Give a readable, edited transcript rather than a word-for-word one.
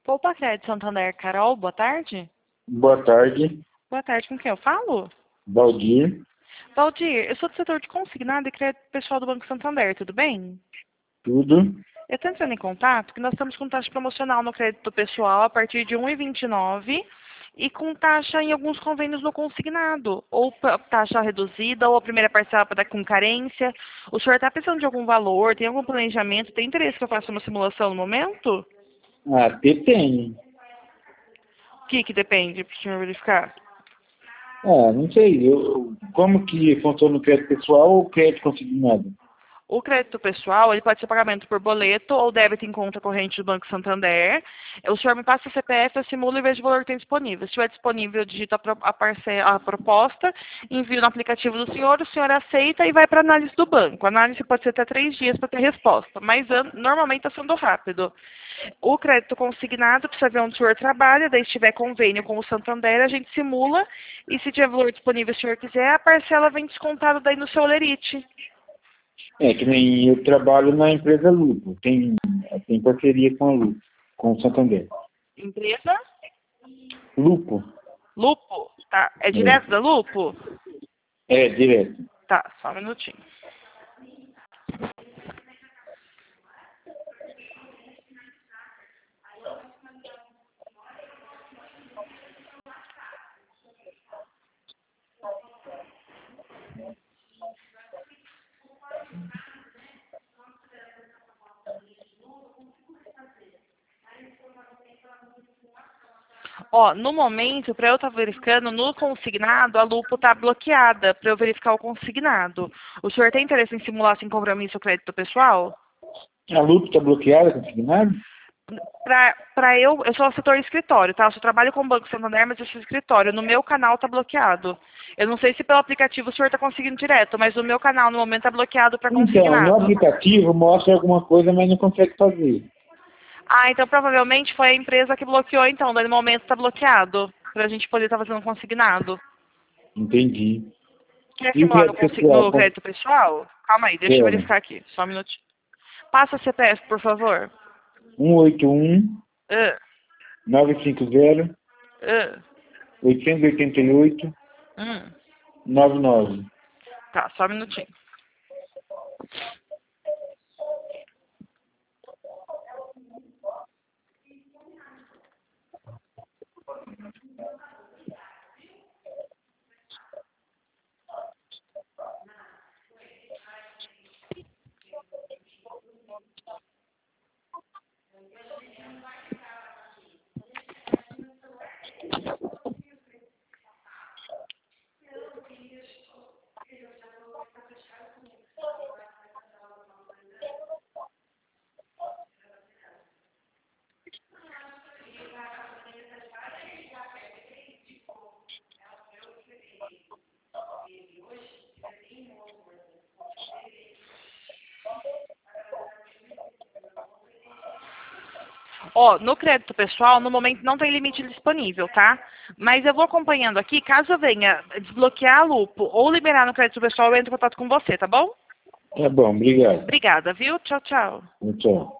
Poupa Crédito Santander, Carol, boa tarde. Boa tarde, Boa tarde, com quem eu falo? Valdir. Valdir, eu sou do setor de consignado e crédito pessoal do Banco Santander, tudo bem? Tudo? Eu estou entrando em contato porque nós estamos com taxa promocional no crédito pessoal a partir de 1,29 e com taxa em alguns convênios no consignado, ou taxa reduzida, ou a primeira parcela para com carência. O senhor está precisando de algum valor, tem algum planejamento, tem interesse que eu faça uma simulação no momento? Ah, depende. O que depende para o senhor verificar? Ah, não sei. Como que funciona o crédito pessoal ou o crédito consignado? O crédito pessoal, ele pode ser pagamento por boleto ou débito em conta corrente do Banco Santander. O senhor me passa o CPF, eu simulo e vejo o valor que tem disponível. Se estiver disponível, eu digito a proposta, envio no aplicativo do senhor, o senhor aceita e vai para a análise do banco. A análise pode ser até 3 dias para ter resposta, mas normalmente está sendo rápido. O crédito consignado, precisa ver onde o senhor trabalha, daí se tiver convênio com o Santander, a gente simula, e se tiver valor disponível, se o senhor quiser, a parcela vem descontada daí no seu Olerite. É que nem eu trabalho na empresa Lupo. Tem parceria com a Lupo, com o Santander. Empresa? Lupo? Lupo? Tá. É direto da Lupo? É, direto. Tá, só um minutinho. Ó, no momento, para eu estar verificando, no consignado, a Lupo está bloqueada para eu verificar o consignado. O senhor tem interesse em simular sem compromisso o crédito pessoal? A Lupo está bloqueada, consignado? Eu sou setor escritório, tá? Eu só trabalho com o Banco Santander, mas eu sou escritório. No meu canal tá bloqueado. Eu não sei se pelo aplicativo o senhor tá conseguindo direto, mas no meu canal no momento tá bloqueado para Então, no consignado. aplicativo mostra alguma coisa, mas não consegue fazer. Ah, então provavelmente foi a empresa que bloqueou, então. Daí no momento tá bloqueado, pra gente poder estar fazendo consignado. Entendi. Quer E o simular crédito pessoal? no crédito pessoal? Calma aí, deixa eu Quero. verificar aqui. Só um minutinho. Passa a CPF, por favor. 181 Ah, 950 ah, 888 hum. 99. Tá, só um minutinho. Ó, no crédito pessoal, no momento não tem limite disponível, tá? Mas eu vou acompanhando aqui, caso eu venha desbloquear a Lupo ou liberar no crédito pessoal, eu entro em contato com você, tá bom? Tá bom, obrigado. Obrigada, viu? Tchau, tchau. Tchau.